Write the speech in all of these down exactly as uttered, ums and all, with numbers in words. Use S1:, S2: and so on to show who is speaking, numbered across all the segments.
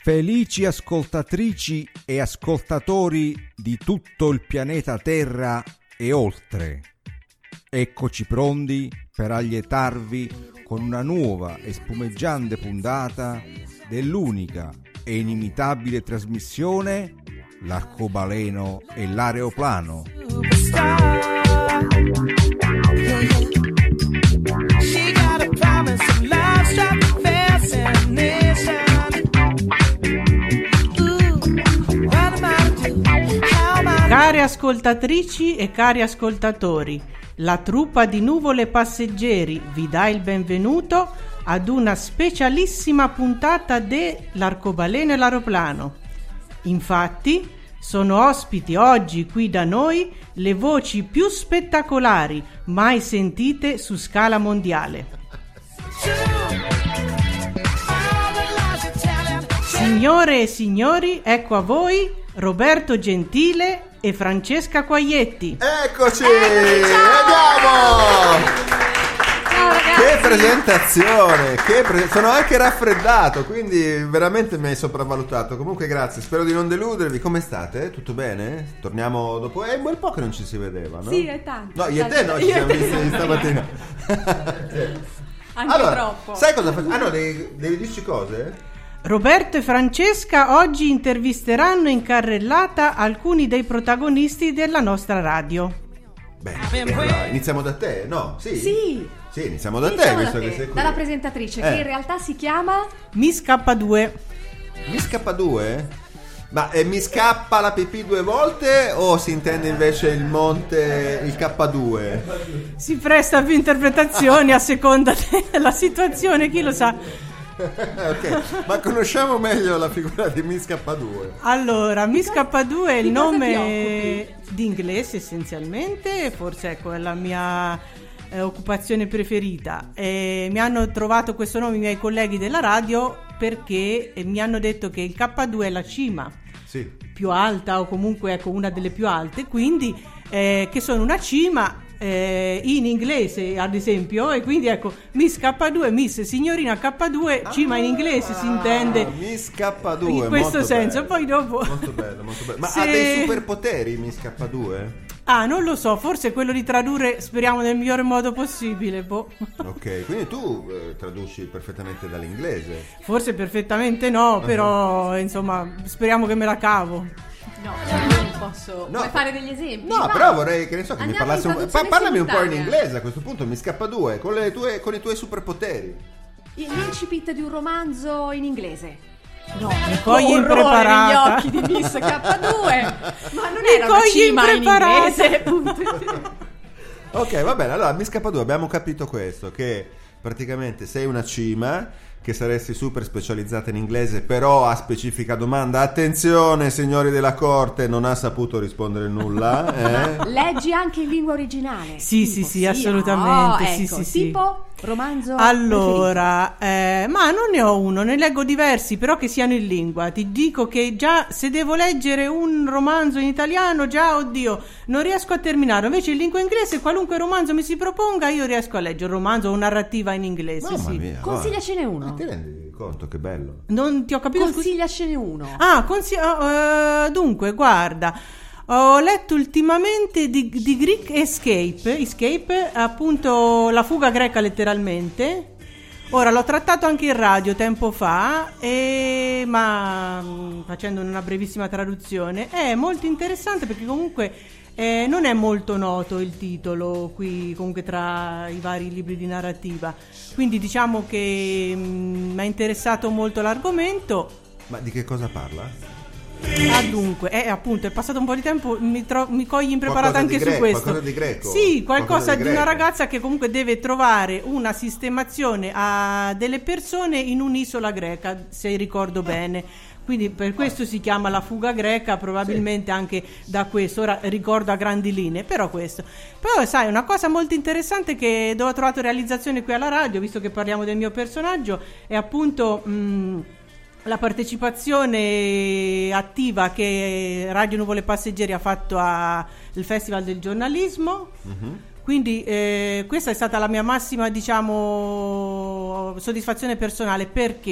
S1: Felici ascoltatrici e ascoltatori di tutto il pianeta Terra e oltre. Eccoci pronti per allietarvi con una nuova e spumeggiante puntata dell'unica e inimitabile trasmissione L'Arcobaleno e l'Aeroplano.
S2: Care ascoltatrici e cari ascoltatori, la truppa di Nuvole Passeggeri vi dà il benvenuto ad una specialissima puntata de L'Arcobaleno e l'Aeroplano. Infatti, sono ospiti oggi qui da noi le voci più spettacolari mai sentite su scala mondiale. Signore e signori, ecco a voi Roberto Gentile e Francesca Quaglietti.
S3: Eccoci, andiamo! Che presentazione, che pre- sono anche raffreddato, quindi veramente mi hai sopravvalutato. Comunque grazie, spero di non deludervi. Come state? Tutto bene? Torniamo dopo, è un bel po' che non ci si vedeva, no?
S4: Sì, è tanto.
S3: No, io e te no, ci siamo visti stamattina.
S4: Anche
S3: allora,
S4: troppo.
S3: sai cosa faccio? Ah no, devi, devi dirci cose?
S2: Roberto e Francesca oggi intervisteranno in carrellata alcuni dei protagonisti della nostra radio.
S3: Bene, allora, iniziamo da te, no? Sì.
S4: Sì.
S3: Sì, iniziamo da
S4: Iniziamo
S3: te,
S4: da
S3: visto
S4: te,
S3: che sei qui.
S4: dalla presentatrice,
S3: Eh.
S4: che in realtà si chiama
S2: Miss K due.
S3: Miss K due? Ma eh, mi scappa la pipì due volte o si intende invece il monte, il K due?
S2: Si presta a più interpretazioni a seconda della situazione, chi lo sa.
S3: Ok, ma conosciamo meglio la figura di Miss K due.
S2: Allora, Miss K due è il
S4: di cosa
S2: nome di inglese essenzialmente, forse ecco è la mia eh, occupazione preferita. E mi hanno trovato questo nome i miei colleghi della radio perché eh, mi hanno detto che il K due è la cima
S3: Sì.
S2: più alta o comunque ecco una delle più alte, quindi eh, che sono una cima eh, in inglese ad esempio, e quindi ecco Miss K due, Miss signorina K due, cima in inglese si intende
S3: Miss K due
S2: in questo
S3: molto
S2: senso.
S3: bello.
S2: Poi dopo
S3: molto bello, molto bello. Ma
S2: Se-
S3: ha dei superpoteri Miss K due?
S2: ah non lo so, forse quello di tradurre speriamo nel migliore modo possibile, boh.
S3: Ok, quindi tu eh, traduci perfettamente dall'inglese.
S2: Forse perfettamente no, però insomma speriamo che me la cavo.
S4: No, io non posso.
S3: No.
S4: Vuoi fare degli esempi?
S3: No,
S4: Vai.
S3: però vorrei che ne so che mi
S4: Andiamo
S3: parlassi
S4: in
S3: un...
S4: traduzione
S3: pa- parlami un po' in
S4: simultanea.
S3: inglese a questo punto, Miss K due, con, le tue, con i tuoi superpoteri.
S4: L'incipit di un romanzo in inglese. No,
S2: Mi cogli
S4: orrore
S2: impreparata.
S4: negli occhi di Miss K due. Ma non
S2: Mi
S4: era una
S2: cogli
S4: cima in
S2: impreparata.
S4: inglese, punto.
S3: Ok, va bene, allora Miss K due abbiamo capito questo, che praticamente sei una cima, che saresti super specializzata in inglese, però a specifica domanda, attenzione signori della corte, non ha saputo rispondere nulla, eh?
S4: Leggi anche in lingua originale.
S2: Sì,
S4: Tipo,
S2: sì, sì, assolutamente,
S4: oh,
S2: sì,
S4: ecco,
S2: sì, sì.
S4: tipo romanzo
S2: Allora, eh, ma non ne ho uno, ne leggo diversi, però che siano in lingua. Ti dico che già se devo leggere un romanzo in italiano, già, oddio, non riesco a terminare. Invece in lingua inglese, qualunque romanzo mi si proponga, io riesco a leggere un romanzo o narrativa in inglese,
S3: Mamma
S2: sì.
S3: mia,
S4: Consigliacene
S3: guarda.
S4: uno.
S3: Ma ti rendi conto che bello?
S2: Non ti ho capito. scusi?
S4: Consigliacene uno.
S2: Ah, consi- oh, eh, dunque, guarda, ho letto ultimamente di, di Greek Escape, Escape, appunto la fuga greca letteralmente. Ora l'ho trattato anche in radio tempo fa, e, ma mh, facendo una brevissima traduzione, è molto interessante perché comunque eh, non è molto noto il titolo qui comunque tra i vari libri di narrativa, quindi diciamo che mh, mi ha interessato molto l'argomento.
S3: Ma di che cosa parla?
S2: Ah, dunque, eh, appunto, è passato un po' di tempo, mi, tro- mi cogli impreparata
S3: Qualcosa
S2: anche
S3: di
S2: su
S3: greco,
S2: questo.
S3: qualcosa di greco?
S2: Sì, qualcosa,
S3: Qualcosa
S2: di,
S3: di
S2: una
S3: greco.
S2: ragazza che comunque deve trovare una sistemazione a delle persone in un'isola greca, se ricordo bene. Quindi per questo si chiama la fuga greca, probabilmente sì. Anche da questo, ora ricordo a grandi linee, però questo. Però sai, una cosa molto interessante che dove ho trovato realizzazione qui alla radio, visto che parliamo del mio personaggio, è appunto mh, la partecipazione attiva che Radio Nuvole Passeggeri ha fatto al Festival del Giornalismo. Mm-hmm. Quindi eh, questa è stata la mia massima, diciamo, soddisfazione personale, perché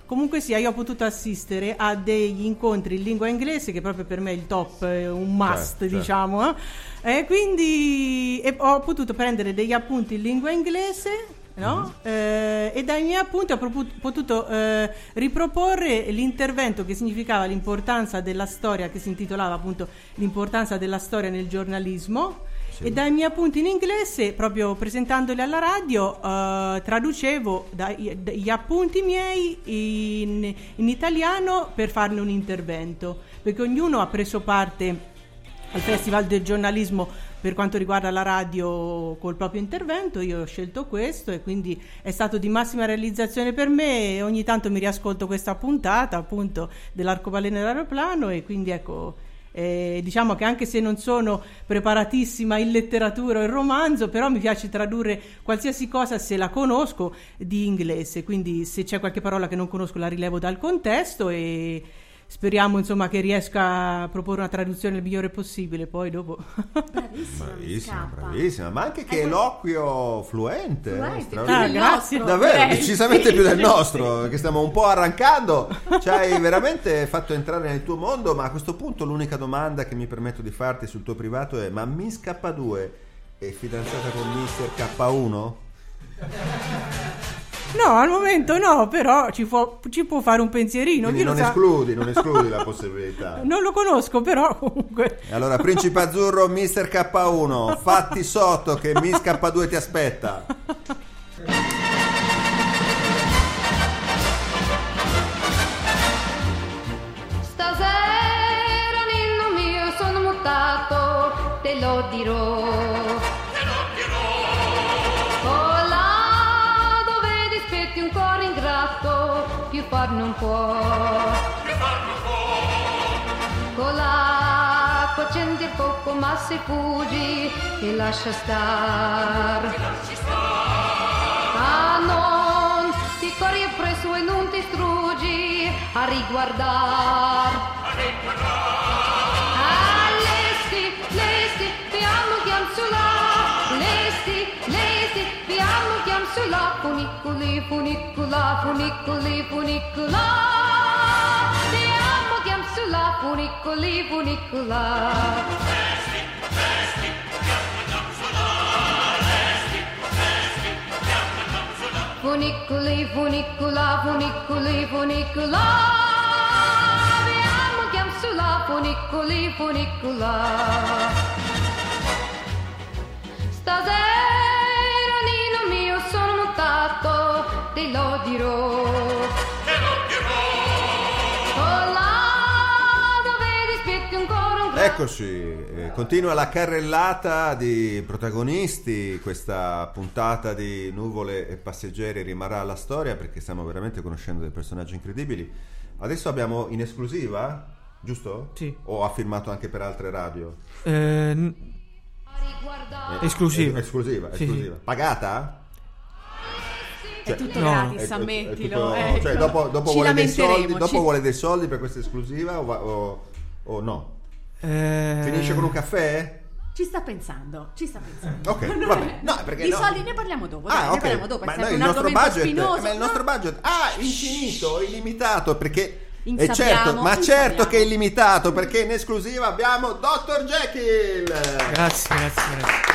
S2: comunque sia, io ho potuto assistere a degli incontri in lingua inglese, che proprio per me è il top, è un must,
S3: certo,
S2: diciamo, eh? E quindi e ho potuto prendere degli appunti in lingua inglese, no? Mm-hmm. Eh, e dai miei appunti ho proput- potuto eh, riproporre l'intervento che significava l'importanza della storia, che si intitolava appunto l'importanza della storia nel giornalismo. Sì. E dai miei appunti in inglese, proprio presentandoli alla radio, eh, traducevo dai, gli appunti miei in, in italiano per farne un intervento, perché ognuno ha preso parte al Festival del giornalismo per quanto riguarda la radio col proprio intervento. Io ho scelto questo e quindi è stato di massima realizzazione per me, e ogni tanto mi riascolto questa puntata appunto dell'arcobaleno dell'aeroplano, e quindi ecco, eh, diciamo che anche se non sono preparatissima in letteratura o in romanzo, però mi piace tradurre qualsiasi cosa se la conosco di inglese, quindi se c'è qualche parola che non conosco la rilevo dal contesto, e speriamo insomma che riesca a proporre una traduzione il migliore possibile. Poi dopo
S4: bravissima,
S3: bravissima, bravissima, ma anche che eloquio fluente,
S4: fluente
S2: ah, grazie,
S3: davvero,
S4: direi.
S3: decisamente più del nostro, che stiamo un po' arrancando. Ci hai veramente fatto entrare nel tuo mondo. Ma a questo punto l'unica domanda che mi permetto di farti sul tuo privato è: ma Miss K due è fidanzata con mister K uno?
S2: no, al momento no, però ci può, ci può fare un pensierino.
S3: Quindi
S2: Chi lo
S3: non
S2: sa?
S3: escludi, non escludi la possibilità.
S2: Non lo conosco, però comunque.
S3: E allora, Principe Azzurro, mister K uno, fatti sotto che Miss K due ti aspetta.
S5: Stasera, ninno mio, sono mutato, te lo dirò.
S6: Te lo dirò.
S5: Colà dove dispetti un cuore ingrato, più far non può.
S6: Che fanno un po'.
S5: Colà accendi il fuoco, ma se fuggi e lascia star.
S6: Ci sta.
S5: Ah, non ti corri appresso e non ti struggi a riguardar.
S6: A riguardar.
S5: Ah, lesti, lesti, piano chiam sulla. Lesti, lesti, piano chiam sulla. Funiculi, funicula, funiculi, funicula. Piano chiam sulla. Funiculi, funicula.
S6: Lesti, lesti, piano chiam sulla. Lesti, lesti, piano chiam sulla.
S5: Funiculi, funicula, funiculi, funicula. Piano chiam sulla. Funiculi, funicula. Stasera, nino mio, sono mutato, te lo dirò.
S6: Te lo dirò.
S5: Colà dove dispetti un cuore un
S3: Eccoci, eh, continua la carrellata di protagonisti. Questa puntata di Nuvole e Passeggeri rimarrà alla storia, perché stiamo veramente conoscendo dei personaggi incredibili. Adesso abbiamo in esclusiva, giusto?
S7: Sì.
S3: O ha firmato anche per altre radio?
S7: Eh, n-
S5: riguardare.
S7: esclusiva.
S3: Es- esclusiva,
S7: Sì,
S3: esclusiva.
S7: sì.
S3: Pagata?
S4: È tutto
S7: no.
S4: gratis,
S3: È- è- è
S4: ammettilo.
S3: tutto-
S4: ecco.
S3: cioè, dopo, dopo
S4: Ci
S3: vuole dei
S4: lamenteremo,
S3: soldi, dopo
S4: ci-
S3: vuole dei soldi per questa esclusiva o, va- o- o no?
S7: Eh,
S3: Finisce con un caffè?
S4: Ci sta pensando, ci sta pensando.
S3: Ok,
S4: No,
S3: vabbè. No, perché
S4: I
S3: no.
S4: soldi ne parliamo dopo, dai,
S3: Ah,
S4: ne
S3: ok.
S4: parliamo dopo, è
S3: Ma
S4: sempre
S3: noi
S4: un
S3: il nostro
S4: argomento
S3: budget,
S4: spinoso.
S3: ma il nostro
S4: No?
S3: budget, ah, infinito, illimitato, perché è
S4: Insabbiamo,
S3: certo, ma certo
S4: insabbiamo.
S3: che è illimitato, perché in esclusiva abbiamo dottor Jekyll.
S7: Grazie, grazie, grazie.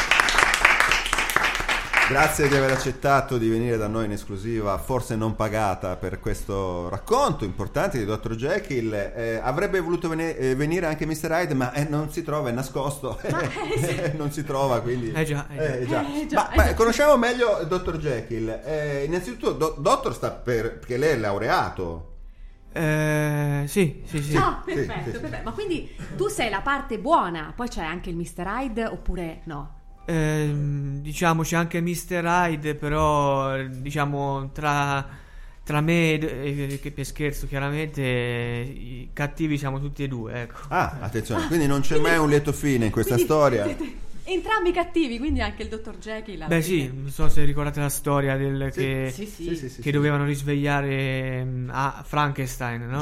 S3: Grazie di aver accettato di venire da noi in esclusiva, forse non pagata, per questo racconto importante di dottor Jekyll. Eh, avrebbe voluto vene- eh, venire anche mister Hyde, ma eh, non si trova, è nascosto. Non si trova, quindi...
S7: Eh già, eh già.
S3: Eh, già.
S4: Eh già,
S3: Ma,
S4: eh
S3: ma
S4: già.
S3: conosciamo meglio dottor Jekyll. Eh, innanzitutto, do- dottor sta per... perché lei è laureato.
S7: Eh, sì, sì, sì.
S4: Ah,
S3: Sì,
S4: perfetto,
S3: sì, sì.
S4: perfetto. Ma quindi tu sei la parte buona, poi c'è anche il mister Hyde oppure no?
S7: Ehm, diciamo c'è anche mister Hyde, però eh, diciamo tra, tra me e, e che per scherzo chiaramente eh, i cattivi siamo tutti e due, ecco.
S3: Ah, attenzione, quindi non c'è mai un lieto fine in questa
S4: Quindi
S3: storia.
S4: siete entrambi cattivi, quindi anche il dottor Jekyll. alla
S7: Beh
S4: fine.
S7: sì, non so se ricordate la storia del
S3: Sì,
S7: che,
S4: Sì, sì.
S3: Sì, sì, sì,
S7: che
S3: sì.
S7: dovevano risvegliare mm, a Frankenstein, no?
S3: Già.
S4: Ah,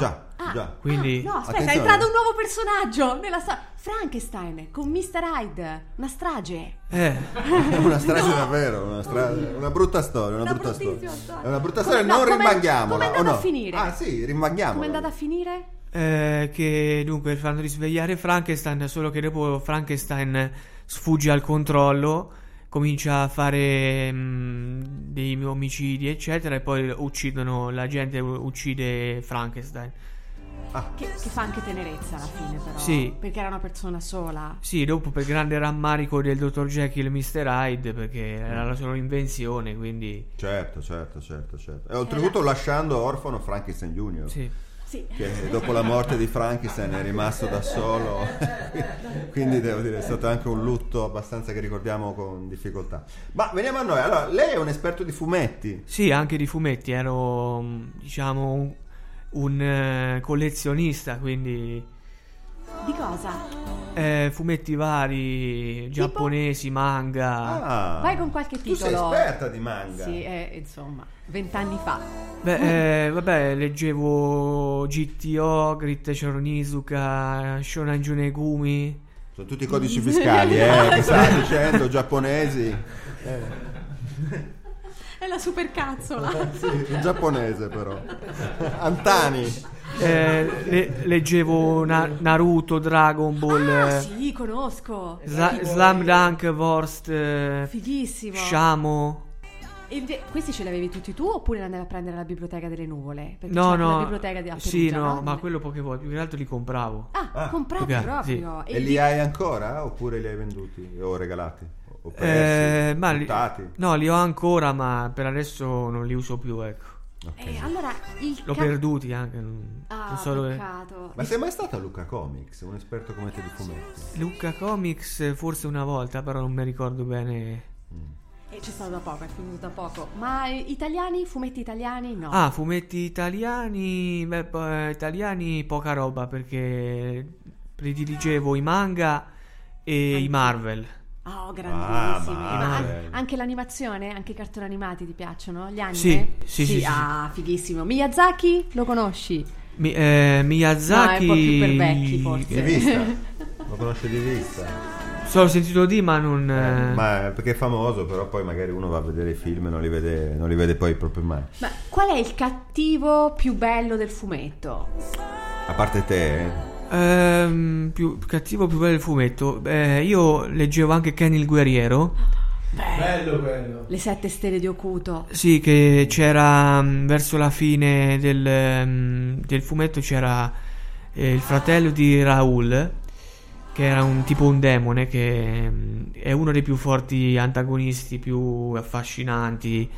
S3: Ah, già.
S7: Quindi
S4: No, aspetta,
S3: Attenzione.
S4: è entrato un nuovo personaggio nella sta- Frankenstein con mister Hyde, una strage.
S7: eh,
S3: Una strage davvero, una, strage, una brutta storia, una,
S4: Una
S3: brutta
S4: bruttissima
S3: storia.
S4: storia.
S3: È una brutta
S4: Come-
S3: storia,
S4: no,
S3: non
S4: com'è-
S3: rimanghiamola.
S4: com'è
S3: o
S4: andata
S3: no?
S4: a finire?
S3: Ah sì, rimanghiamola.
S4: Come è andata a finire?
S7: eh, che dunque fanno risvegliare Frankenstein, solo che dopo Frankenstein sfugge al controllo, comincia a fare mh, dei omicidi eccetera e poi uccidono, la gente uccide Frankenstein.
S4: Che, che fa anche tenerezza alla fine, però.
S7: Sì.
S4: Perché era una persona sola.
S7: Sì, dopo per grande rammarico del dottor Jekyll e mister Hyde, perché era la sua invenzione, quindi
S3: Certo, certo, certo, certo. E oltretutto lasciando orfano Frankenstein Junior
S7: sì.
S4: Sì.
S3: Che dopo la morte di Frankenstein è rimasto da solo. Quindi devo dire è stato anche un lutto abbastanza che ricordiamo con difficoltà. Ma veniamo a noi. Allora, lei è un esperto di fumetti.
S7: Sì, anche di fumetti, ero mh, diciamo un, un, eh, collezionista, quindi
S4: Di cosa?
S7: eh, fumetti vari, giapponesi, manga.
S3: Ah,
S4: Vai con qualche
S3: tu sei
S4: titolo.
S3: esperta di manga.
S4: Sì, eh, insomma, vent'anni fa.
S7: Beh, eh, vabbè, leggevo G T O, Grit Onizuka, Shonan Junegumi.
S3: Sono tutti codici fiscali, eh, che stai dicendo, giapponesi.
S4: È la supercazzola.
S3: Sì, in giapponese però. Antani.
S7: Eh, le- leggevo Na- Naruto, Dragon Ball,
S4: Ah,
S7: eh,
S4: sì, conosco.
S7: Sla- Slam Dunk, Worst, eh,
S4: Fighissimo.
S7: Shamo.
S4: E inve- questi ce li avevi tutti tu oppure li andavi a prendere alla biblioteca delle nuvole? Perché
S7: No,
S4: c'è la
S7: no,
S4: biblioteca di a
S7: sì,
S4: Perugia,
S7: no,
S4: no?
S7: ma quello poche volte, più che altro li compravo.
S4: Ah,
S3: Ah,
S4: comprati
S7: ok,
S4: proprio.
S3: E li hai ancora oppure li hai venduti o regalati? O
S7: Eh,
S3: persi,
S7: ma li,
S3: buttati?
S7: no, li ho ancora, ma per adesso non li uso più, ecco.
S3: Ok.
S4: Eh, allora, il
S7: L'ho
S4: ca-
S7: perduti anche. Non,
S4: Ah,
S7: non so dove.
S4: peccato.
S3: Ma sei mai stata a Luca Comics, un esperto come te di fumetti?
S7: Luca Comics forse una volta, però non mi ricordo bene.
S4: E c'è stato da poco, è finito da poco. Ma eh, italiani? Fumetti italiani? No.
S7: Ah, fumetti italiani. Beh, po- eh, italiani poca roba perché prediligevo i manga e i Marvel.
S4: Oh, grandissimi.
S3: Ah,
S4: Ma an-
S3: Marvel.
S4: anche l'animazione, anche i cartoni animati ti piacciono? Gli anime?
S7: Sì, sì, sì, sì.
S4: Ah, fighissimo. Miyazaki, lo conosci?
S7: Mi- eh, Miyazaki.
S4: No, è un po' più per vecchi, forse.
S3: Di vista? Lo conosce di vista?
S7: Solo sentito di, ma non. eh,
S3: Ma è perché è famoso, però poi magari uno va a vedere i film e non li vede, non li vede poi proprio mai.
S4: Ma qual è il cattivo più bello del fumetto?
S3: A parte te, eh?
S7: ehm, più più cattivo, più bello il fumetto. Eh, io leggevo anche Ken il guerriero.
S8: Bello quello.
S4: Le sette stelle di Okuto.
S7: Sì, che c'era mh, verso la fine del, mh, del fumetto c'era eh, il fratello di Raoul, che era un tipo un demone, che mh, è uno dei più forti antagonisti, più affascinanti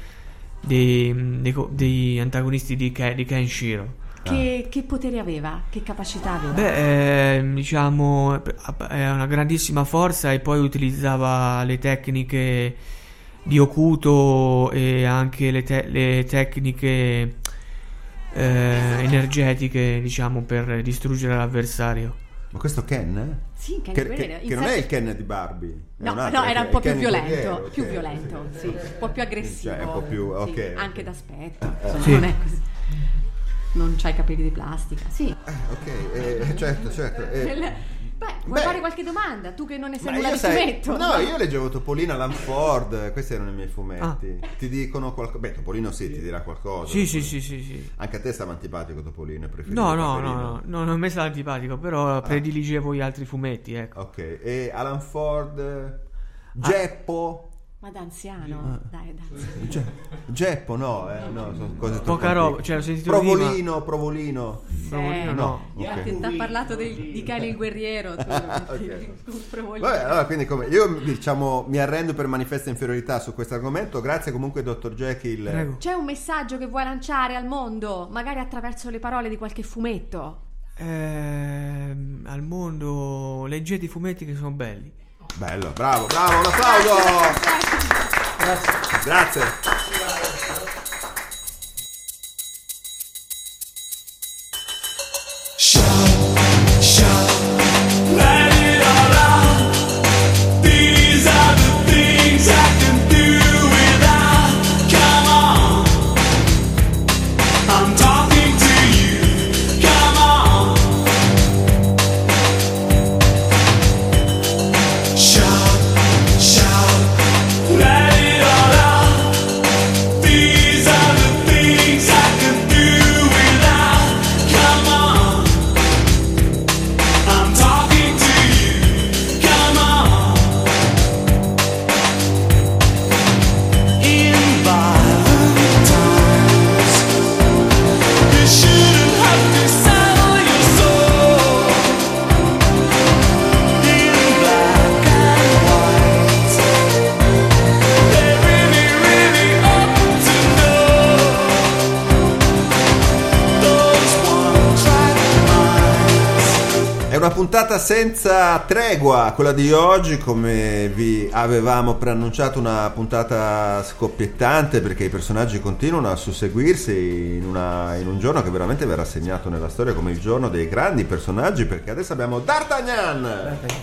S7: dei, mh, dei, co- dei antagonisti di, Ke- di Kenshiro.
S4: Che, che poteri aveva? Che capacità aveva?
S7: Beh, eh, diciamo, è una grandissima forza e poi utilizzava le tecniche di Okuto e anche le, te- le tecniche eh, energetiche, diciamo, per distruggere l'avversario.
S3: Ma questo Ken? eh?
S4: Sì, Ken
S3: Che,
S4: il guerriero.
S3: che-
S4: In
S3: che non è
S4: sette-
S3: il Ken di Barbie. è
S4: No,
S3: un altro,
S4: no, era
S3: è
S4: un po'
S3: Ken
S4: più
S3: il
S4: violento,
S3: guerriero,
S4: più
S3: ok,
S4: violento,
S3: sì,
S4: sì, un po' più aggressivo.
S3: Cioè, è un po' più-
S4: sì,
S3: ok, ok.
S4: anche d'aspetto, insomma,
S7: Sì.
S4: non è così. Non c'hai capelli di plastica, sì.
S3: Eh, ok, eh, certo, certo. eh.
S4: Beh, vuoi
S3: Beh.
S4: fare qualche domanda? Tu che non ne sai
S3: Ma
S4: nulla
S3: io
S4: di
S3: sai-
S4: fumetto.
S3: no, io leggevo Topolino, Alan Ford, questi erano i miei fumetti.
S7: Ah.
S3: Ti dicono qualcosa? Beh, Topolino sì, ti dirà qualcosa.
S7: Sì, sì, sì, sì, sì.
S3: Anche a te stava antipatico Topolino, è preferito
S7: No, no,
S3: Paperino?
S7: no, no, no, non mi sta antipatico, però prediligevo gli altri fumetti, ecco.
S3: Ok, e Alan Ford, Geppo,
S4: Ma da anziano, dai, da anziano.
S3: Ge- Geppo no, eh, no, sono cose troppo
S7: Poca roba,
S3: antiche.
S7: cioè ho sentito
S3: Provolino, Provolino.
S7: Provolino
S4: Eh,
S7: no.
S3: ok.
S4: Ti ha parlato del- di Ken il guerriero. Tu,
S3: Ok.
S4: un provolino.
S3: Vabbè, allora, quindi come io diciamo mi arrendo per manifesta inferiorità su questo argomento. Grazie comunque dottor Jekyll.
S7: Prego.
S4: C'è un messaggio che vuoi lanciare al mondo, magari attraverso le parole di qualche fumetto?
S7: Ehm, al mondo leggete i fumetti che sono belli.
S3: Bello, bravo, bravo, un applauso. Grazie.
S6: Let it all out. These are the things I can do without. Come on, I'm talking to you. Come on.
S3: puntata senza tregua, quella di oggi, come vi avevamo preannunciato, una puntata scoppiettante perché i personaggi continuano a susseguirsi in, una, in un giorno che veramente verrà segnato nella storia come il giorno dei grandi personaggi, perché adesso abbiamo D'Artagnan, D'Artagnan.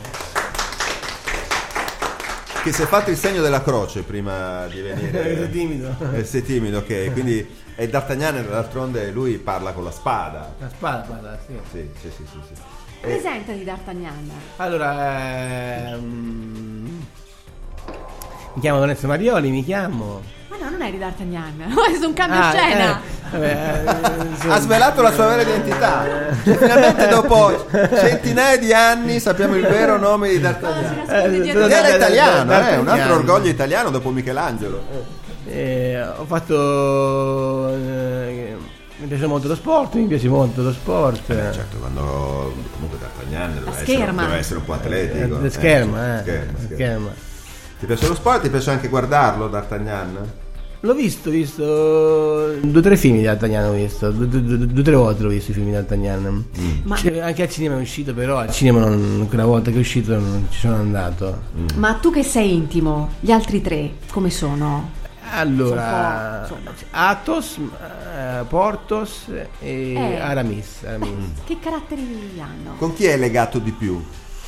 S3: Che si è fatto il segno della croce prima di venire.
S9: Sei timido.
S3: Eh, sei timido, ok, quindi è D'Artagnan, d'altronde lui parla con la spada.
S9: La spada parla, sì.
S3: Sì, sì, sì, sì, sì.
S4: Presentati D'Artagnan.
S9: Allora, ehm, mi chiamo Lorenzo Marioli, mi chiamo.
S4: Ma no, non eri D'Artagnan. È stato un cambio
S9: Ah,
S4: scena.
S9: eh, vabbè, eh, insomma.
S3: Ha svelato la sua vera identità. Cioè, finalmente dopo centinaia di anni sappiamo il vero nome di D'Artagnan.
S9: Eh,
S3: Ed era italiano, eh, un altro
S9: D'Artagnan.
S3: orgoglio italiano dopo Michelangelo.
S9: Eh, ho fatto. Eh, mi piace molto lo sport, mi piace molto lo sport.
S3: Eh, certo, quando comunque D'Artagnan deve essere,
S4: scherma.
S3: deve essere un po' atletico.
S9: Eh, scherma, eh,
S3: scherma,
S9: scherma.
S3: scherma. Ti piace lo sport? Ti piace anche guardarlo, D'Artagnan?
S9: L'ho visto, ho visto due o tre film di D'Artagnan, ho visto due, due, due, due tre volte l'ho visto i film di D'Artagnan.
S3: Mm.
S4: Ma-
S9: Cioè, anche al cinema è uscito, però al cinema non, quella volta che è uscito non ci sono andato.
S4: Ma tu che sei intimo, gli altri tre come sono?
S9: Allora,
S4: Sono un po',
S9: Athos, eh, Porthos e
S4: Eh.
S9: Aramis, Aramis.
S4: Che caratteri hanno?
S3: Con chi è legato di più?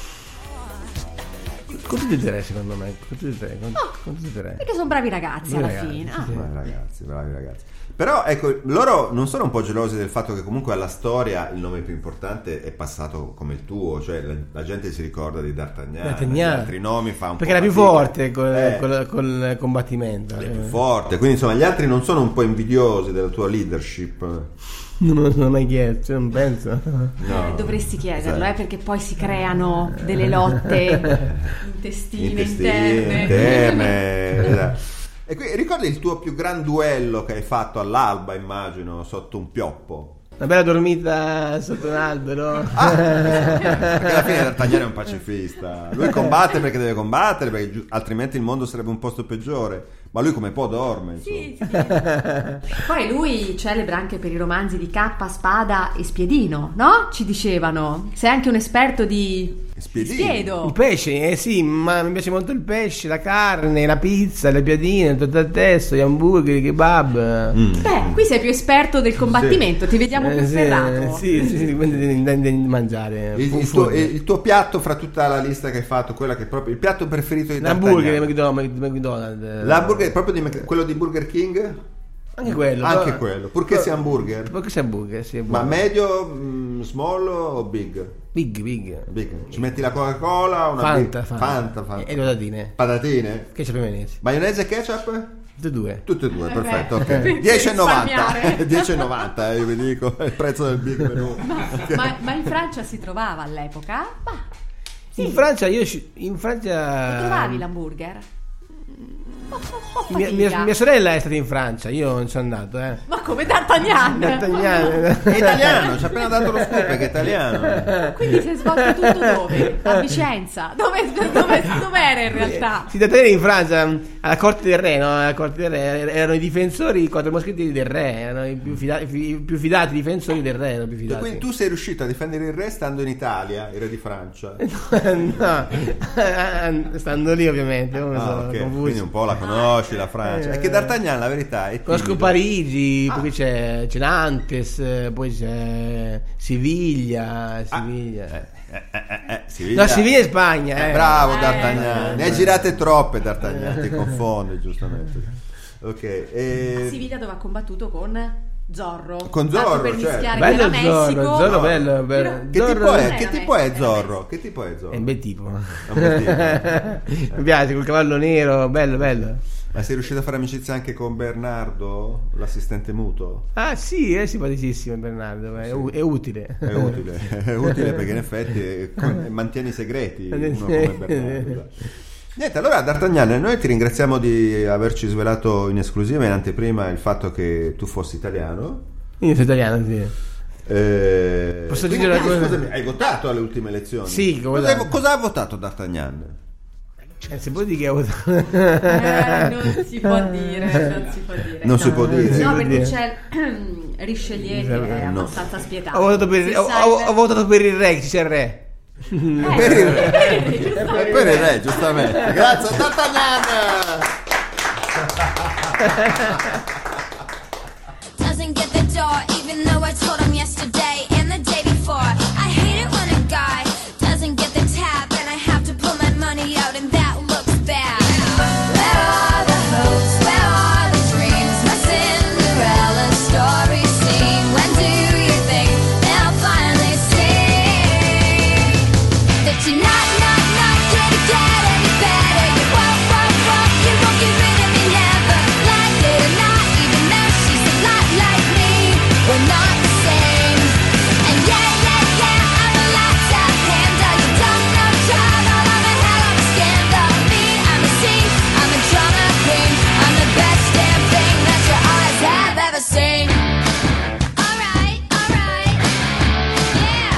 S9: Con tutti e tre, secondo me, con tutti e tre, con,
S4: Oh,
S9: con tutti e tre.
S4: Perché sono bravi ragazzi
S9: Bravi
S4: alla
S9: ragazzi,
S4: fine.
S9: sì,
S4: Ah.
S9: sì.
S3: Bravi ragazzi, bravi ragazzi. Però ecco, loro non sono un po' gelosi del fatto che comunque alla storia il nome più importante è passato come il tuo, cioè la, la gente si ricorda di D'Artagnan,
S9: D'Artagnan.
S3: gli altri nomi fa un
S9: Perché
S3: po'
S9: era più
S3: fatica.
S9: forte col,
S3: Eh,
S9: col- col combattimento.
S3: è
S9: eh.
S3: più forte, quindi insomma gli altri non sono un po' invidiosi della tua leadership.
S9: Non me lo sono mai chiesto, non penso.
S3: No.
S4: Eh, dovresti chiederlo,
S3: Sì.
S4: eh, perché poi si creano delle lotte intestine,
S3: Intestine,
S4: interne.
S3: interne, esatto. E qui ricordi il tuo più gran duello che hai fatto all'alba, immagino, sotto un pioppo?
S9: Una bella dormita sotto un albero.
S3: Ah, perché alla fine D'Artagnan è un pacifista. Lui combatte perché deve combattere, perché giu- altrimenti il mondo sarebbe un posto peggiore. Ma lui come può dorme, insomma.
S4: Sì, sì. Poi lui celebra anche per i romanzi di K, Spada e Spiedino, no? Ci dicevano. Sei anche un esperto di
S3: Spiedino.
S4: spiedo.
S9: Il pesce, eh sì, ma mi piace molto il pesce, la carne, la pizza, le piadine, tutto il testo, gli hamburger, i kebab.
S3: Mm.
S4: Beh, qui sei più esperto del combattimento, ti vediamo più
S9: Eh, sì,
S4: ferrato.
S9: sì, sì, sì, quindi devi, devi- devi mangiare.
S3: Il, il, tuo, il tuo piatto fra tutta la lista che hai fatto, quella che è proprio il piatto preferito di
S9: L'hamburger di
S3: D'Artagnan.
S9: McDonald's. McDonald's.
S3: L'hamburger è proprio di Mc- quello di Burger King?
S9: Anche quello.
S3: Anche
S9: però-
S3: quello, purché sia hamburger.
S9: Purché sia hamburger, sì. è
S3: Ma
S9: buono.
S3: medio, mm, small o big?
S9: Big, big.
S3: Big. Ci metti la Coca-Cola o una
S9: Fanta,
S3: big?
S9: Fanta.
S3: Fanta, Fanta.
S9: E le patatine.
S3: Patatine?
S9: Ketchup e mayonnaise.
S3: Maionese e ketchup?
S9: Tutte e due.
S3: Tutte e due,
S4: Eh
S3: perfetto,
S4: beh,
S3: ok.
S4: per
S3: dieci e novanta.
S4: risparmiare.
S3: dieci e novanta, eh, io vi dico, è il prezzo del big menù.
S4: Ma, ma in Francia si trovava all'epoca? Ma sì,
S9: In Francia io sci- in Francia
S4: lo trovavi l'hamburger? Oh, oh, oh,
S9: mia,
S4: fatica.
S9: mia, mia sorella è stata in Francia, io non sono andato, eh.
S4: Ma come D'Artagnan?
S9: D'Artagnan.
S3: È italiano, ci ha appena dato lo scoop che è italiano.
S4: Quindi si è svolto tutto dove? A Vicenza? Dove, dove, dov'era in realtà?
S9: Si D'Artagnan in Francia, alla corte del re, no? Alla corte del re erano i difensori, i quattro moschettieri del re, erano i più, fida- i più fidati difensori del re, erano i più fidati.
S3: Quindi tu sei riuscito a difendere il re stando in Italia, il re di Francia.
S9: No, stando lì ovviamente, come
S3: Ah,
S9: sono
S3: ok.
S9: confuso.
S3: Quindi un po' la conosci la Francia. È che D'Artagnan la verità è
S9: Conosco
S3: timido.
S9: Parigi,
S3: Ah.
S9: poi c'è, c'è Nantes, poi c'è Siviglia, Siviglia.
S3: Eh, eh, eh, eh, Siviglia.
S9: No, Siviglia è Spagna, eh.
S3: Eh, bravo
S4: Eh,
S3: D'Artagnan,
S9: eh,
S3: ne hai
S9: eh.
S3: girate troppe D'Artagnan, ti confondi giustamente. Ok, e...
S4: Siviglia dove ha combattuto con Zorro.
S3: Con
S4: Tanto
S3: Zorro,
S4: per
S3: certo.
S4: mischiare
S9: Bello
S4: che era Messico.
S9: Zorro, Zorro bello, bello.
S4: Però-
S3: Che
S9: Zorro
S3: tipo è?
S4: era
S3: Che
S4: me-
S3: tipo è
S4: era
S3: Zorro? Che tipo è Zorro?
S9: è un bel tipo.
S3: È un bel tipo.
S9: Mi piace, col cavallo nero, bello, bello.
S3: Ma sei riuscito a fare amicizia anche con Bernardo, l'assistente muto?
S9: Ah sì, è simpaticissimo Bernardo, è, u- è utile.
S3: È utile, è utile perché in effetti è- con- mantiene i segreti uno come Bernardo. Niente, allora D'Artagnan, noi ti ringraziamo di averci svelato in esclusiva in anteprima il fatto che tu fossi italiano.
S9: Io sono italiano, sì.
S3: Eh,
S9: Posso
S3: quindi,
S9: dire una cosa?
S3: scusami, hai votato alle ultime elezioni?
S9: Sì, ho
S3: cosa,
S9: votato.
S3: hai- cosa ha votato D'Artagnan?
S9: Eh, se puoi dire che ho votato.
S4: Eh, non si può dire, non si può dire.
S3: Non si può dire.
S4: No,
S9: può
S4: perché
S9: dire.
S4: c'è Richelieu che è
S3: No.
S4: abbastanza spietato.
S9: Ho votato per,
S4: Si
S9: ho,
S4: sa
S9: ho-
S4: il-
S9: ho votato per il re, ci c'è il re.
S3: Per il re, per il re, giustamente. Grazie, D'Artagnan.
S10: Doesn't get the door, even though I told him yesterday and the day before. I hate it when a guy doesn't get the tab and I have to pull my money out and that looks bad. Where are the hopes? Where are the dreams? My Cinderella story scene. When do you think they'll finally see that you're not, not, not gonna get any better? You won't, won't, won't, you won't get rid of me never. Like it or not, even though she's a lot like me, we're not the same. And yeah, yeah, yeah, I'm a laptop handle. You don't know trouble, I'm a hell of a scandal. Me, I'm a scene, I'm a drama queen. I'm the best damn thing that your eyes have ever seen. Alright, alright, yeah.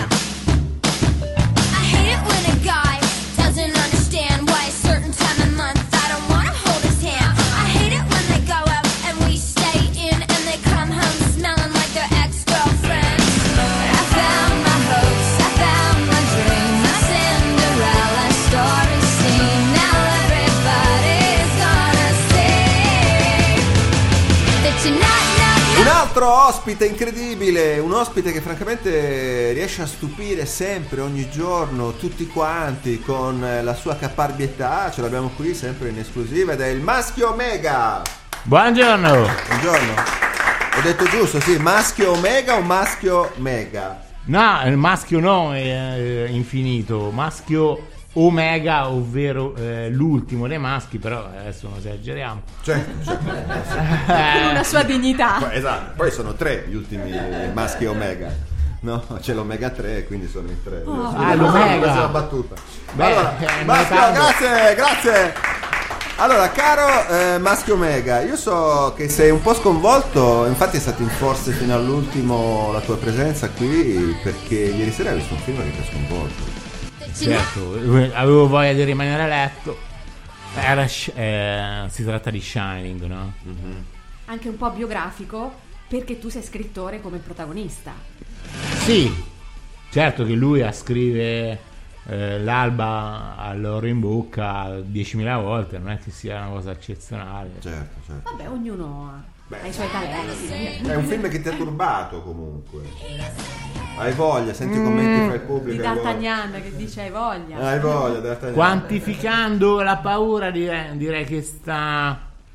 S10: I hate it when a guy doesn't understand why a certain time of month I don't wanna hold his hand. I hate it when they go out and we stay in and they come home smelling like their ex-girlfriends. I found my hopes, I found my dream, my Cinderella story scene. Now everybody's gonna see that you're not, not,
S3: Un
S10: not.
S3: altro ospite incredibile, un ospite che francamente riesce a stupire sempre, ogni giorno, tutti quanti con la sua caparbietà. Ce l'abbiamo qui sempre in esclusiva ed è il Maschio Omega.
S11: Buongiorno.
S3: Buongiorno. Ho detto giusto, sì, Maschio Omega o Maschio Mega?
S11: No, il maschio no, è eh, infinito. Maschio Omega, ovvero eh, l'ultimo dei maschi, però adesso non esageriamo.
S3: Cioè, cioè,
S4: Con una sua dignità.
S3: poi- esatto, poi sono tre gli ultimi Maschi Omega. No, c'è l'Omega tre, quindi sono in tre.
S11: Ah, l'Omega.
S3: Questa è la battuta.
S11: Beh,
S3: allora,
S11: eh,
S3: Maschio,
S11: notando-
S3: grazie, grazie. Allora, caro eh, Maschio Omega, io so che sei un po' sconvolto, infatti è stato in forze fino all'ultimo la tua presenza qui, perché ieri sera hai visto un film che ti ha sconvolto.
S11: Certo, avevo voglia di rimanere a letto. Era, sh- eh, si tratta di Shining, no?
S4: Anche un po' biografico, perché tu sei scrittore come protagonista.
S11: Sì, certo che lui a scrive eh, l'alba all'oro in bocca diecimila volte, non è che sia una cosa eccezionale.
S3: Certo, certo.
S4: Vabbè, ognuno ha, ha i suoi talenti.
S3: È un film che ti ha turbato comunque. Hai voglia, senti i commenti fra il
S4: Di
S3: pubblico. hai voglia.
S4: D'Artagnan che dice hai voglia.
S3: Hai voglia, D'Artagnan.
S11: Quantificando la paura direi, direi che sta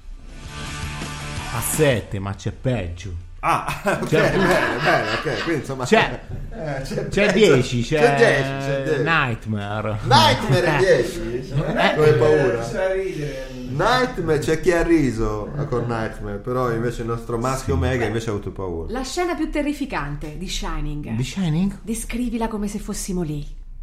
S11: a sette, ma c'è peggio.
S3: Ah, ok,
S11: C'è-
S3: bene, bene, ok, quindi insomma
S11: C'è,
S3: eh, c'è,
S11: c'è
S3: peggio.
S11: dieci, c'è,
S3: c'è dieci, c'è dieci.
S11: Nightmare.
S3: Nightmare è dieci?
S11: Eh.
S3: Come paura.
S8: Fa ridere.
S3: Nightmare, c'è chi ha riso con Nightmare, però invece il nostro Maschio Omega invece ha avuto paura.
S4: La scena più terrificante di Shining.
S11: The Shining?
S4: Descrivila come se fossimo lì.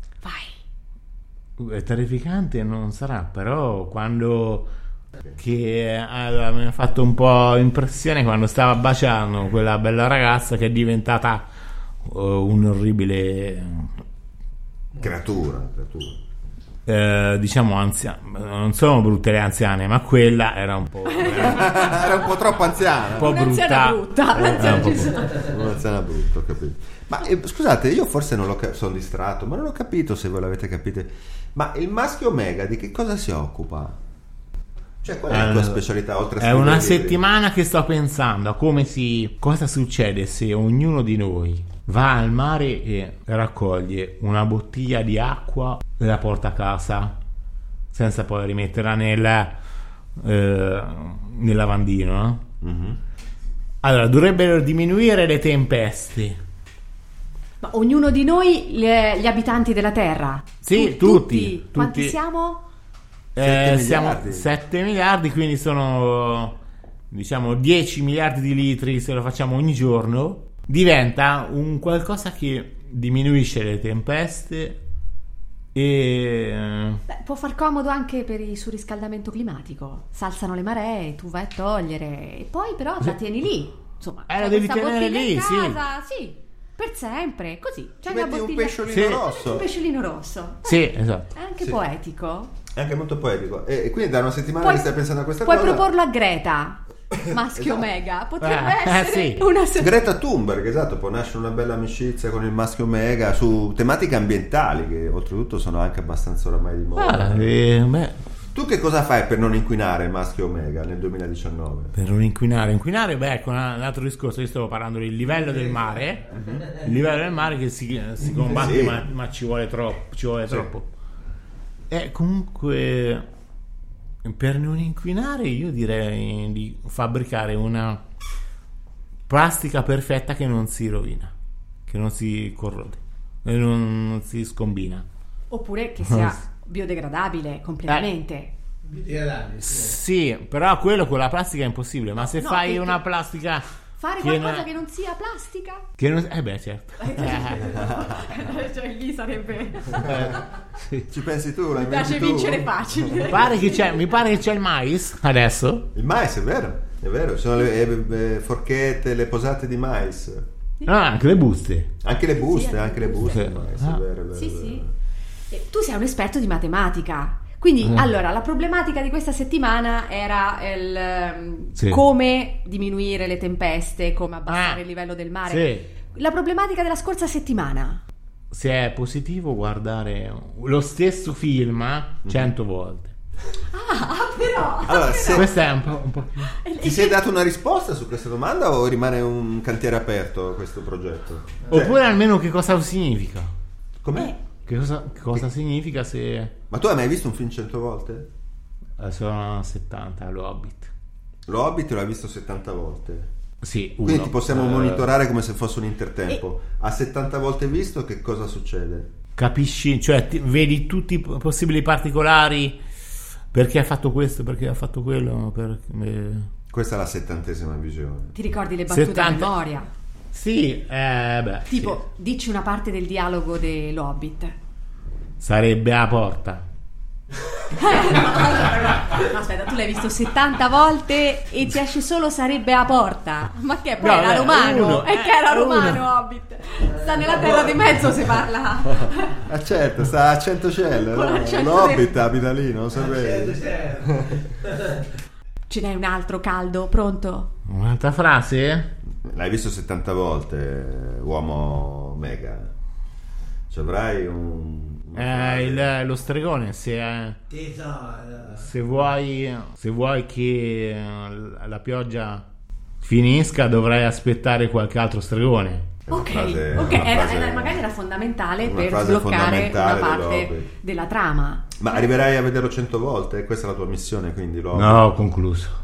S4: Vai.
S11: È terrificante non sarà, però quando che allora, mi ha fatto un po' impressione quando stava baciando quella bella ragazza che è diventata uh, un orribile
S3: Creatura, creatura.
S11: eh, diciamo anziana. Non sono brutte le anziane, ma quella era un po' era
S3: Era un po' troppo anziana.
S11: un po'
S4: Un'anziana
S11: brutta.
S4: brutta,
S11: Eh,
S4: un'anziana
S11: un po'
S4: ci sono.
S11: brutta.
S3: Un'anziana brutta, ho capito. Ma eh, scusate, io forse non l'ho cap- sono distratto, ma non ho capito se voi l'avete capito. Ma il Maschio Omega di che cosa si occupa? Cioè, qual è la tua
S11: Allora,
S3: specialità oltre a
S11: È
S3: scrivere
S11: una
S3: libri?
S11: settimana che sto pensando a come si cosa succede se ognuno di noi va al mare e raccoglie una bottiglia di acqua e la porta a casa senza poi rimetterla nel, eh, nel lavandino, no?
S3: Mhm.
S11: Allora dovrebbero diminuire le tempeste.
S4: Ma ognuno di noi, le- gli abitanti della Terra.
S11: Sì,
S4: Tu-
S11: tutti,
S4: Quanti
S11: tutti.
S4: siamo?
S3: Sette
S11: Eh, siamo
S3: miliardi.
S11: sette miliardi, quindi sono diciamo dieci miliardi di litri se lo facciamo ogni giorno. Diventa un qualcosa che diminuisce le tempeste e
S4: Beh, può far comodo anche per il surriscaldamento climatico. S'alzano le maree, tu vai a togliere e poi però la tieni lì. Insomma,
S11: Eh, la
S4: c'hai
S11: devi
S4: questa
S11: tenere
S4: bottiglia
S11: lì,
S4: in
S11: sì.
S4: casa, sì. Per sempre, così. C'è
S3: Ci
S4: una
S3: metti un
S4: bottiglia.
S3: pesciolino
S11: Sì.
S3: rosso.
S4: Un pesciolino rosso.
S11: sì, esatto.
S4: È anche
S3: Sì.
S4: poetico.
S3: È anche molto poetico. E, e quindi da una settimana
S4: Puoi,
S3: che stai pensando a questa
S4: puoi
S3: cosa.
S4: proporlo a Greta. maschio
S3: Esatto.
S4: Omega potrebbe
S11: Eh,
S4: essere
S11: sì.
S4: una se-
S3: Greta Thunberg, esatto, può nascere una bella amicizia con il maschio Omega su tematiche ambientali che oltretutto sono anche abbastanza oramai di moda.
S11: Ah, eh, beh,
S3: Tu che cosa fai per non inquinare il maschio Omega nel duemiladiciannove?
S11: per non inquinare, inquinare, beh, ecco un altro discorso. Io stavo parlando del livello del mare, il livello del mare che si, si combatte,
S3: Sì.
S11: ma, ma ci vuole troppo, ci vuole
S3: Sì.
S11: troppo. E comunque, per non inquinare, io direi di fabbricare una plastica perfetta che non si rovina, che non si corrode, e non, non si scombina.
S4: oppure che sia biodegradabile completamente.
S11: Sì, però quello con la plastica è impossibile. Ma se
S4: No,
S11: fai
S4: che-
S11: una
S4: che-
S11: plastica
S4: Fare
S11: che
S4: qualcosa
S11: non-
S4: che non sia plastica?
S11: che non, eh beh, certo.
S4: Cioè lì sarebbe
S3: Ci pensi tu? La
S4: mi piace
S3: inventi tu?
S4: vincere facile.
S11: Pare che c'è, mi pare che c'è il mais adesso.
S3: Il mais, è vero, è vero. Ci sono le eh, eh, forchette, le posate di mais.
S11: No, anche le buste.
S3: Anche le buste,
S4: Sì,
S3: anche le buste. di mais, è
S11: Ah.
S3: vero, è vero,
S4: Sì,
S3: è vero.
S4: sì. Eh, Tu sei un esperto di matematica. Quindi,
S11: Eh.
S4: allora, la problematica di questa settimana era il ehm,
S11: Sì.
S4: come diminuire le tempeste, come abbassare
S11: Ah,
S4: il livello del mare.
S11: sì.
S4: La problematica della scorsa settimana.
S11: Se è positivo guardare lo stesso film cento volte.
S4: Ah, però.
S3: Allora, se
S11: Questo è un po', un po' più.
S3: ti sei dato una risposta su questa domanda o rimane un cantiere aperto questo progetto? Cioè,
S11: Oppure almeno che cosa significa?
S3: com'è?
S11: Che cosa, che cosa significa se
S3: Ma tu hai mai visto un film cento volte?
S11: eh, sono settanta, lo Hobbit.
S3: Lo Hobbit l'hai visto settanta volte.
S11: Sì, uno.
S3: Quindi ti possiamo
S11: Eh,
S3: monitorare come se fosse un intertempo. A settanta volte visto, che cosa succede?
S11: Capisci, cioè ti- vedi tutti i p- possibili particolari, perché ha fatto questo, perché ha fatto quello, per- eh,
S3: Questa è la settantesima visione.
S4: Ti ricordi le battute
S11: settanta
S4: a memoria?
S11: Sì, eh, beh,
S4: Tipo, dici una parte del dialogo dell'Hobbit.
S11: sì. Sarebbe a porta.
S4: No, aspetta, tu l'hai visto settanta volte e ti esce solo sarebbe a porta. Ma che poi
S11: No,
S4: era
S11: beh,
S4: romano?
S11: uno,
S4: È che era
S11: eh,
S4: romano
S11: uno.
S4: Hobbit. Sta nella terra di mezzo se parla.
S3: Ah certo, sta a Centocelle,
S4: Con
S3: no?
S4: l'accento
S3: L'Hobbit
S4: del-
S3: abita lì, non sapevi.
S4: Ce n'è un altro caldo, pronto?
S11: Un'altra frase?
S3: L'hai visto settanta volte, uomo mega. Ci avrai un...
S11: Eh, il- lo stregone, se, eh, se vuoi se vuoi che eh, la pioggia finisca, dovrai aspettare qualche altro stregone.
S3: È una
S4: Ok,
S3: frase-
S4: ok,
S3: una
S4: era-
S3: frase-
S4: era- magari era fondamentale
S3: una
S4: per
S3: frase
S4: sbloccare una
S3: fondamentale
S4: parte
S3: dell'Hobbit.
S4: della trama.
S3: Ma arriverai a vederlo cento volte? Questa è la tua missione, quindi lo...
S11: No, ho concluso.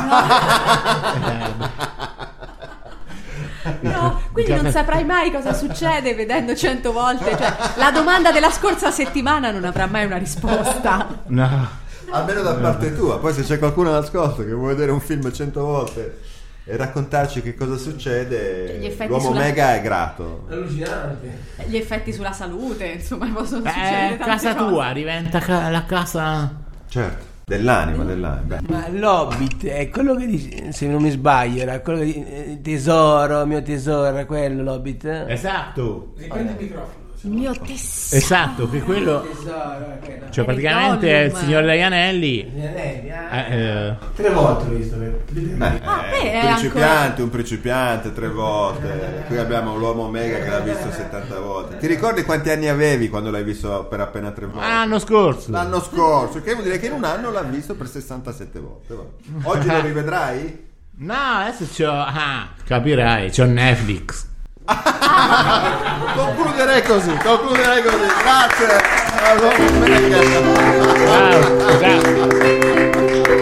S4: No, quindi non saprai mai cosa succede vedendo cento volte. Cioè, la domanda della scorsa settimana non avrà mai una risposta.
S11: No.
S3: Almeno da parte tua. Poi se c'è qualcuno all'ascolto che vuole vedere un film cento volte e raccontarci che cosa succede,
S4: Gli effetti
S3: l'uomo
S4: sulla-
S3: mega è grato.
S8: Allucinante.
S4: Gli effetti sulla salute, insomma, possono succedere
S11: Eh,
S4: tante
S11: casa
S4: cose.
S11: tua diventa ca- la casa.
S3: Certo, dell'anima, dell'anima. Beh.
S9: Ma l'Hobbit è quello che dice, se non mi sbaglio, era quello che dice, eh, tesoro, mio tesoro, è quello l'Hobbit. eh?
S11: Esatto,
S8: Riprendi il microfono.
S4: Il mio tesoro.
S11: esatto, che quello.
S8: Tesoro, quello.
S11: Cioè, praticamente è il
S4: Gollum.
S11: signore degli anelli.
S8: Gli anelli, ah.
S11: Eh, eh,
S8: Tre volte l'ho visto. per-
S3: Beh,
S4: Ah,
S3: eh,
S4: beh, è
S3: un principiante,
S4: ancora-
S3: un principiante tre volte. Qui abbiamo l'uomo mega che l'ha visto settanta volte. Ti ricordi quanti anni avevi quando l'hai visto per appena tre volte?
S11: l'anno scorso.
S3: L'anno scorso, che vuol dire che in un anno l'ha visto per sessantasette volte. va. Oggi lo rivedrai?
S11: No, adesso c'ho. Ah, capirai, c'ho Netflix.
S3: Concluderei così, concluderei così. Grazie. all'uomo mega.
S11: Ciao, ciao.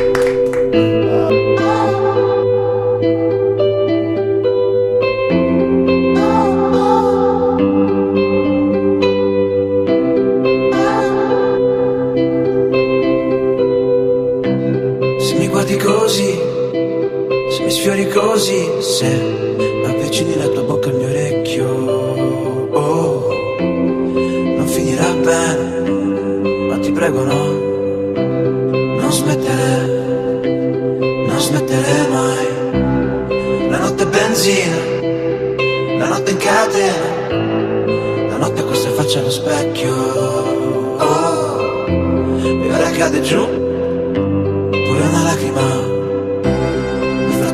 S12: Se mi guardi così, se mi sfiori così, se avvicini la tua bocca al mio orecchio, oh, non finirà bene, ma ti prego no, non smettere, non smettere mai. La notte è benzina, la notte in catena, la notte questa faccia allo specchio, oh, e ora cade giù pure una lacrima, mi fa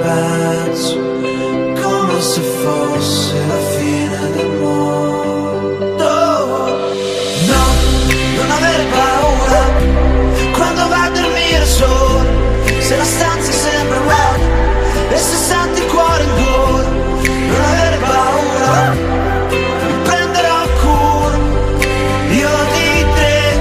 S12: penso come se fosse la fine del mondo. No, non avere paura quando vai a dormire solo, se la stanza sembra vuota e se senti il cuore in gola. Non avere paura, mi prenderò cura io di te.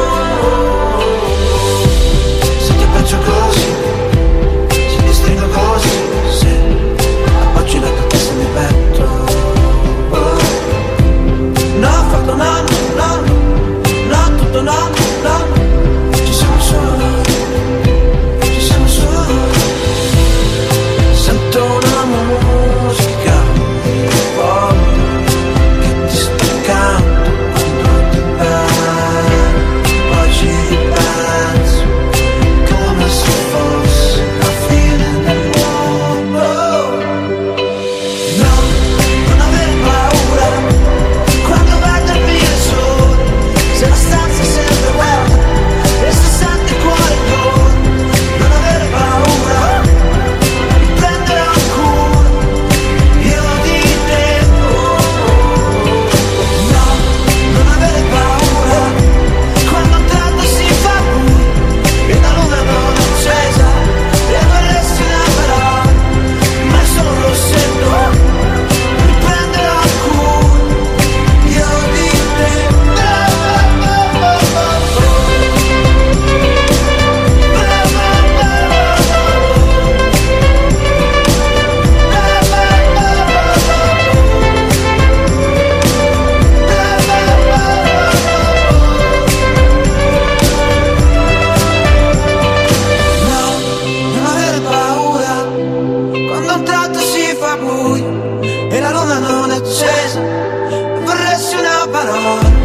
S12: Se ti abbraccio così, se ti stringo così, se appoggi la tua testa nel petto. No, ho fatto no, no, no, tutto no, no. Ci siamo solo noi, ci siamo solo noi. Sento una musica che ti sta accanto quando ti penso. Poi ci penso come se fosse la fine del mondo. No, non avere paura quando vai a dormire solo, se la stanza è sempre vuota e se senti il cuore in gola. Non avere paura, mi prenderò cura io di te. No, non avere paura quando un tratto si fa buio e la luna non è accesa e vorresti una parola, ma è solo un rossetto. Mi prenderò cura io di te. No, non avere paura quando un tratto si fa buio e la luna non è accesa e vorresti una parola,